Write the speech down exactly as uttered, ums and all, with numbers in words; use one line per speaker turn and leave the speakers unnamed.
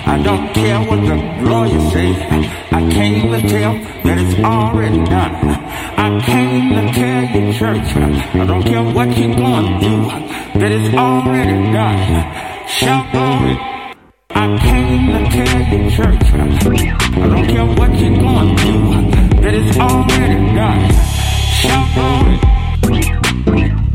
I don't care what the lawyer say. I came to tell that it's already done. I came to tell you, church, I don't care what you're going through, that it's already done. Shout glory. I came to tell you, church, I don't care what you're going through, that it's already done. Shout glory.